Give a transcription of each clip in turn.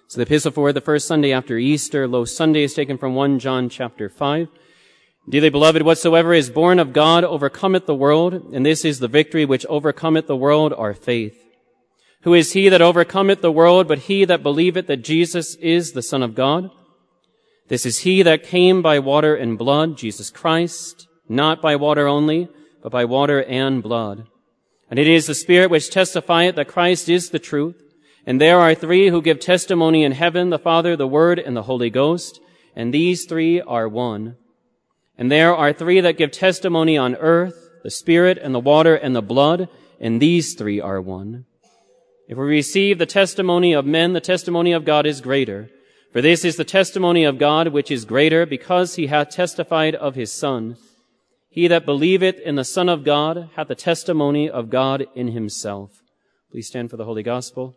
So the epistle for the first Sunday after Easter, Low Sunday, is taken from 1 John chapter 5. Dearly beloved, whatsoever is born of God overcometh the world, and this is the victory which overcometh the world, our faith. Who is he that overcometh the world, but he that believeth that Jesus is the Son of God? This is he that came by water and blood, Jesus Christ, not by water only, but by water and blood. And it is the Spirit which testifieth that Christ is the truth. And there are three who give testimony in heaven, the Father, the Word, and the Holy Ghost, and these three are one. And there are three that give testimony on earth, the Spirit and the water and the blood, and these three are one. If we receive the testimony of men, the testimony of God is greater. For this is the testimony of God which is greater, because he hath testified of his Son. He that believeth in the Son of God hath the testimony of God in himself. Please stand for the Holy Gospel.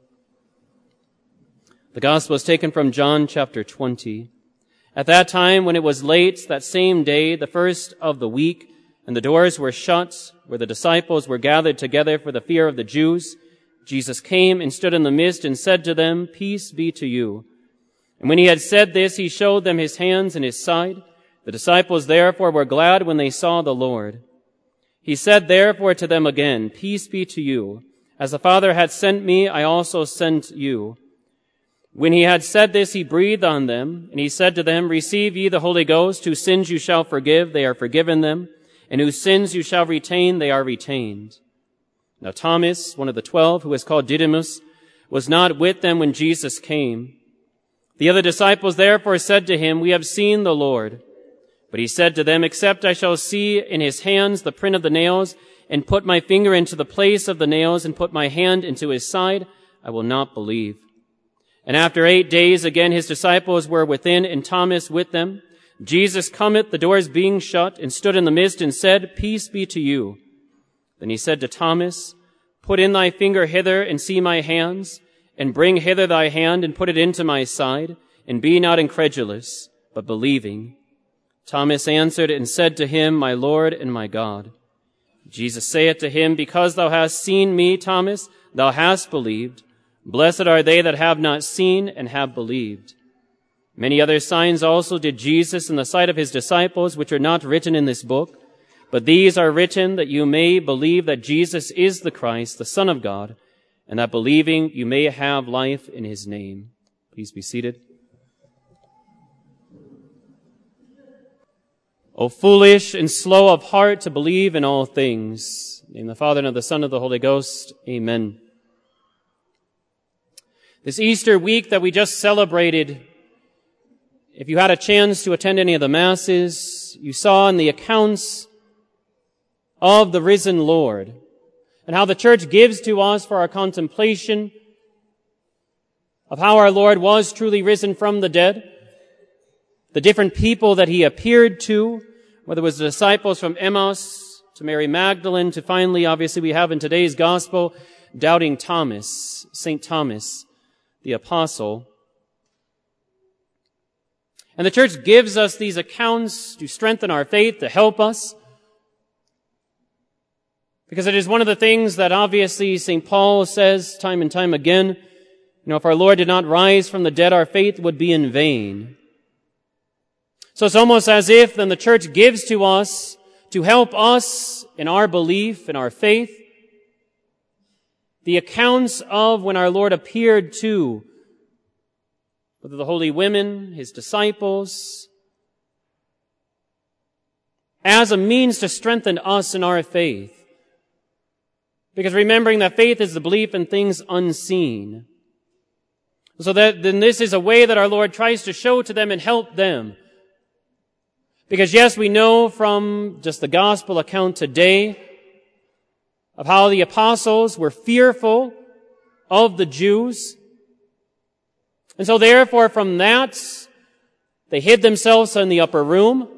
The Gospel is taken from John chapter 20. At that time, when it was late, that same day, the first of the week, and the doors were shut, where the disciples were gathered together for the fear of the Jews, Jesus came and stood in the midst and said to them, Peace be to you. And when he had said this, he showed them his hands and his side. The disciples therefore were glad when they saw the Lord. He said therefore to them again, Peace be to you. As the Father hath sent me, I also sent you. When he had said this, he breathed on them, and he said to them, Receive ye the Holy Ghost, whose sins you shall forgive, they are forgiven them, and whose sins you shall retain, they are retained. Now Thomas, one of the 12, who is called Didymus, was not with them when Jesus came. The other disciples therefore said to him, We have seen the Lord. But he said to them, Except I shall see in his hands the print of the nails, and put my finger into the place of the nails, and put my hand into his side, I will not believe. And after 8 days, again his disciples were within, and Thomas with them. Jesus cometh, the doors being shut, and stood in the midst, and said, Peace be to you. Then he said to Thomas, Put in thy finger hither, and see my hands, and bring hither thy hand, and put it into my side, and be not incredulous, but believing. Thomas answered and said to him, My Lord and my God. Jesus saith to him, Because thou hast seen me, Thomas, thou hast believed. Blessed are they that have not seen and have believed. Many other signs also did Jesus in the sight of his disciples, which are not written in this book. But these are written that you may believe that Jesus is the Christ, the Son of God, and that believing you may have life in his name. Please be seated. O foolish and slow of heart to believe in all things. In the name of the Father, and of the Son, and of the Holy Ghost. Amen. This Easter week that we just celebrated, if you had a chance to attend any of the Masses, you saw in the accounts of the risen Lord and how the Church gives to us for our contemplation of how our Lord was truly risen from the dead, the different people that he appeared to, whether it was the disciples from Emmaus to Mary Magdalene to finally, obviously, we have in today's Gospel, doubting Thomas, St. Thomas, the apostle. And the Church gives us these accounts to strengthen our faith, to help us. Because it is one of the things that obviously St. Paul says time and time again, if our Lord did not rise from the dead, our faith would be in vain. So it's almost as if then the Church gives to us to help us in our belief, in our faith, the accounts of when our Lord appeared to whether the holy women, his disciples, as a means to strengthen us in our faith. Because remembering that faith is the belief in things unseen. So that then this is a way that our Lord tries to show to them and help them. Because yes, we know from just the gospel account today of how the apostles were fearful of the Jews. And so therefore from that, they hid themselves in the upper room.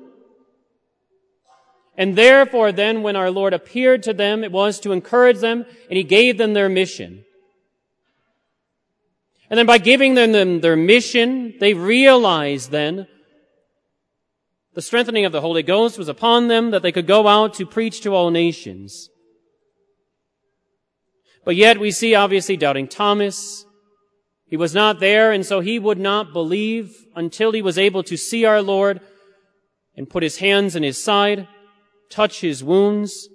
And therefore then when our Lord appeared to them, it was to encourage them, and he gave them their mission. And then by giving them their mission, they realized then the strengthening of the Holy Ghost was upon them, that they could go out to preach to all nations. But yet we see obviously doubting Thomas, He was not there, and so he would not believe until he was able to see our Lord and put his hands in his side, touch his wounds.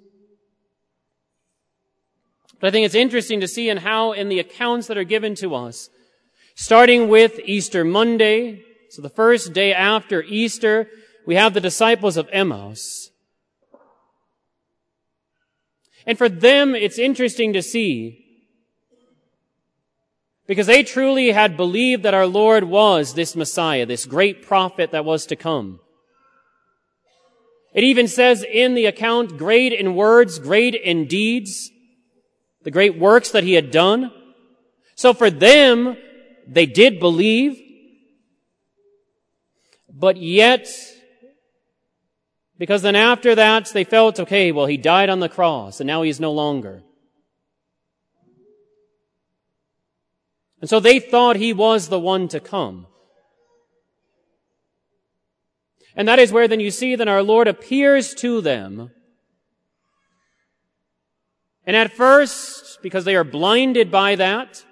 But I think it's interesting to see in how in the accounts that are given to us, starting with Easter Monday, so the first day after Easter, we have the disciples of Emmaus. And for them, it's interesting to see, because they truly had believed that our Lord was this Messiah, this great prophet that was to come. It even says in the account, great in words, great in deeds, the great works that he had done. So for them, they did believe, but yet, because then after that, they felt, okay, well, he died on the cross, and now he is no longer. And so they thought he was the one to come. And that is where then you see that our Lord appears to them. And at first, because they are blinded by that,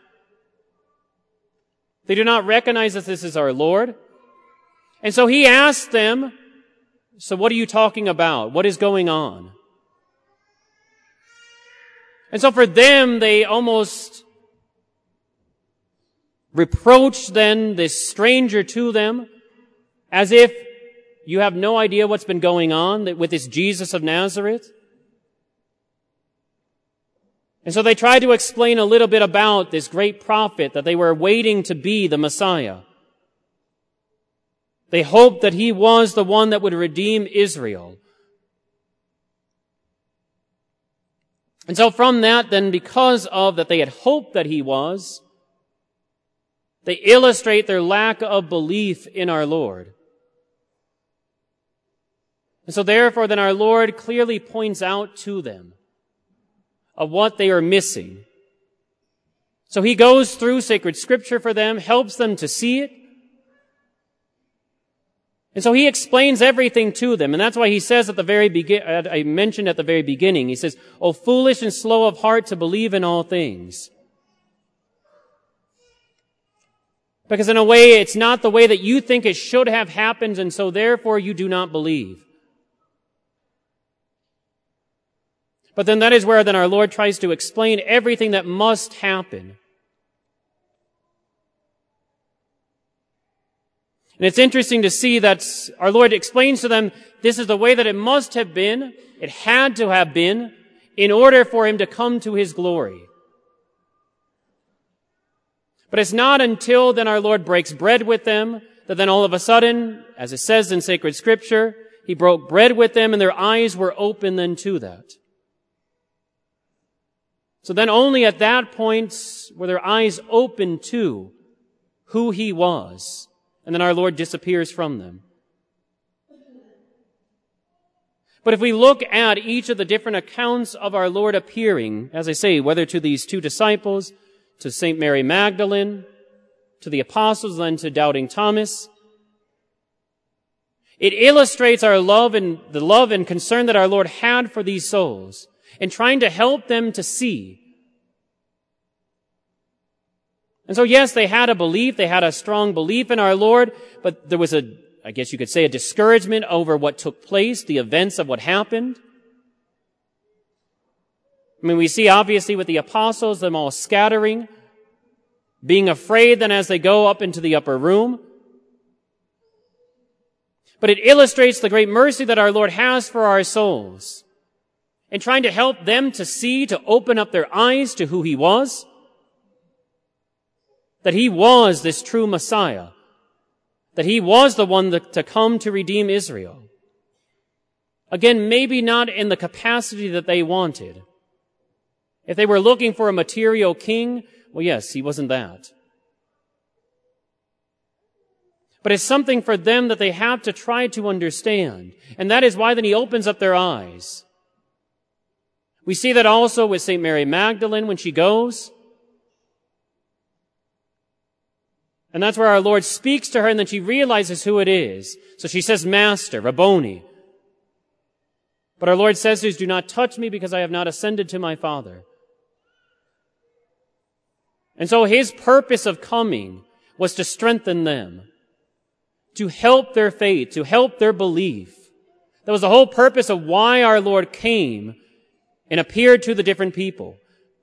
they do not recognize that this is our Lord. And so he asks them, so what are you talking about? What is going on? And so for them, they almost reproach then this stranger to them as if you have no idea what's been going on with this Jesus of Nazareth. And so they tried to explain a little bit about this great prophet that they were waiting to be the Messiah. They hoped that he was the one that would redeem Israel. And so from that, then, because of that they had hoped that he was, they illustrate their lack of belief in our Lord. And so therefore, then our Lord clearly points out to them of what they are missing. So he goes through sacred scripture for them, helps them to see it. And so he explains everything to them. And that's why he says at the very I mentioned at the very beginning, he says, "O foolish and slow of heart to believe in all things." Because in a way, it's not the way that you think it should have happened, and so therefore you do not believe. But then that is where then our Lord tries to explain everything that must happen. And it's interesting to see that our Lord explains to them, this is the way that it must have been, it had to have been, in order for him to come to his glory. But it's not until then our Lord breaks bread with them, that then all of a sudden, as it says in sacred scripture, he broke bread with them and their eyes were open then to that. So then only at that point were their eyes open to who he was. And then our Lord disappears from them. But if we look at each of the different accounts of our Lord appearing, as I say, whether to these two disciples, to St. Mary Magdalene, to the apostles, then to doubting Thomas, it illustrates our love and the love and concern that our Lord had for these souls, and trying to help them to see. And so yes, they had a belief, they had a strong belief in our Lord, but there was I guess you could say, a discouragement over what took place, the events of what happened. I mean, we see obviously with the apostles, them all scattering, being afraid then as they go up into the upper room. But it illustrates the great mercy that our Lord has for our souls, and trying to help them to see, to open up their eyes to who he was, that he was this true Messiah, that he was the one to come to redeem Israel. Again, maybe not in the capacity that they wanted. If they were looking for a material king, well, yes, he wasn't that. But it's something for them that they have to try to understand. And that is why then he opens up their eyes. We see that also with St. Mary Magdalene when she goes. And that's where our Lord speaks to her, and then she realizes who it is. So she says, Master, Rabboni. But our Lord says to us, do not touch me because I have not ascended to my Father. And so his purpose of coming was to strengthen them, to help their faith, to help their belief. That was the whole purpose of why our Lord came and appeared to the different people.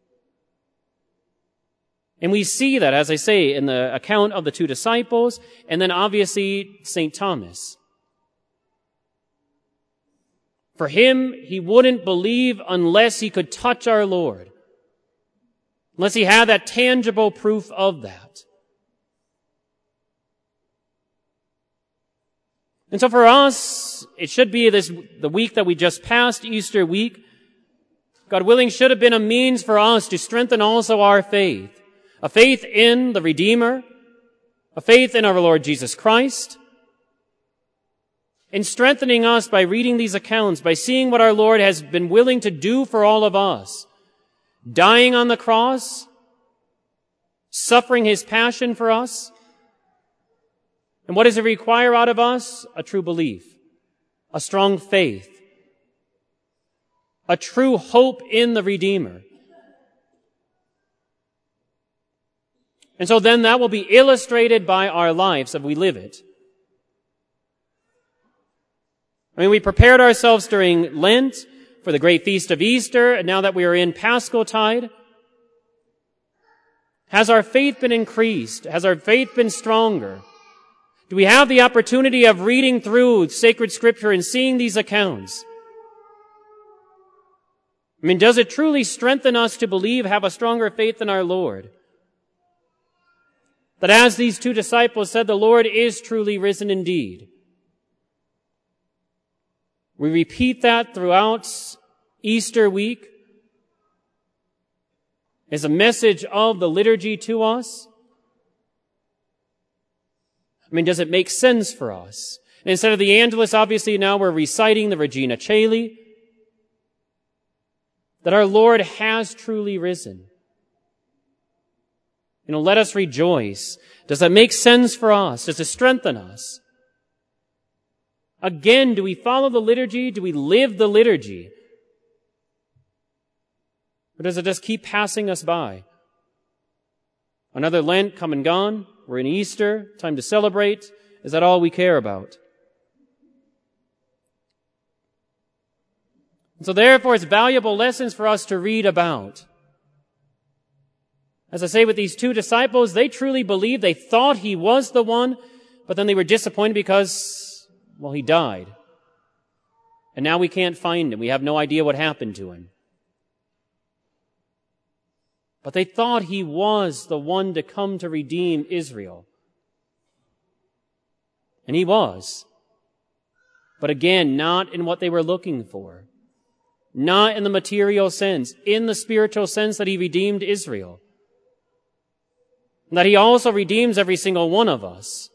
And we see that, as I say, in the account of the two disciples, and then obviously St. Thomas. For him, he wouldn't believe unless he could touch our Lord, unless he had that tangible proof of that. And so for us, it should be the week that we just passed, Easter week, God willing, should have been a means for us to strengthen also our faith. A faith in the Redeemer, a faith in our Lord Jesus Christ, in strengthening us by reading these accounts, by seeing what our Lord has been willing to do for all of us, dying on the cross, suffering his passion for us. And what does it require out of us? A true belief, a strong faith, a true hope in the Redeemer. And so then that will be illustrated by our lives if we live it. I mean, we prepared ourselves during Lent for the great feast of Easter, and now that we are in Paschaltide, has our faith been increased? Has our faith been stronger? Do we have the opportunity of reading through sacred scripture and seeing these accounts? I mean, does it truly strengthen us to believe, have a stronger faith in our Lord? That as these two disciples said, the Lord is truly risen indeed. We repeat that throughout Easter week as a message of the liturgy to us. I mean, does it make sense for us? And instead of the Angelus, obviously now we're reciting the Regina Caeli, that our Lord has truly risen. Let us rejoice. Does that make sense for us? Does it strengthen us? Again, do we follow the liturgy? Do we live the liturgy? Or does it just keep passing us by? Another Lent come and gone. We're in Easter, time to celebrate. Is that all we care about? And so therefore, it's valuable lessons for us to read about. As I say, with these two disciples, they truly believed, they thought he was the one, but then they were disappointed because, well, he died. And now we can't find him. We have no idea what happened to him. But they thought he was the one to come to redeem Israel. And he was. But again, not in what they were looking for. Not in the material sense, in the spiritual sense that he redeemed Israel. And that he also redeems every single one of us.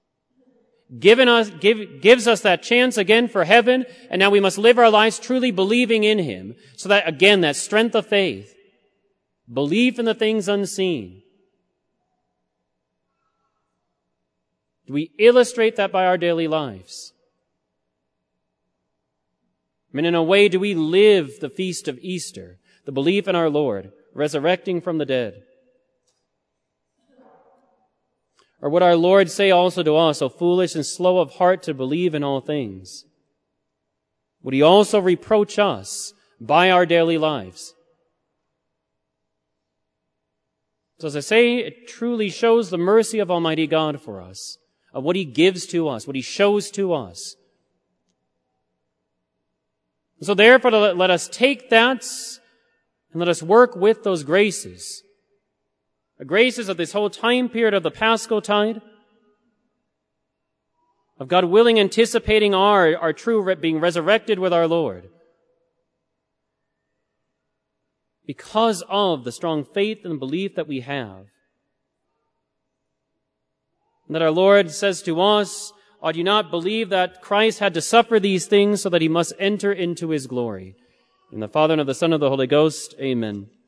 Gives us that chance again for heaven, and now we must live our lives truly believing in him. So that, again, that strength of faith, belief in the things unseen. Do we illustrate that by our daily lives? I mean, in a way, do we live the feast of Easter, the belief in our Lord, resurrecting from the dead? Or would our Lord say also to us, O foolish and slow of heart to believe in all things? Would he also reproach us by our daily lives? So as I say, it truly shows the mercy of Almighty God for us, of what he gives to us, what he shows to us. So therefore, let us take that and let us work with those graces. The graces of this whole time period of the Paschaltide, of God willing anticipating our true being resurrected with our Lord. Because of the strong faith and belief that we have. And that our Lord says to us, ought you not believe that Christ had to suffer these things so that he must enter into his glory? In the Father, and of the Son, and of the Holy Ghost, amen.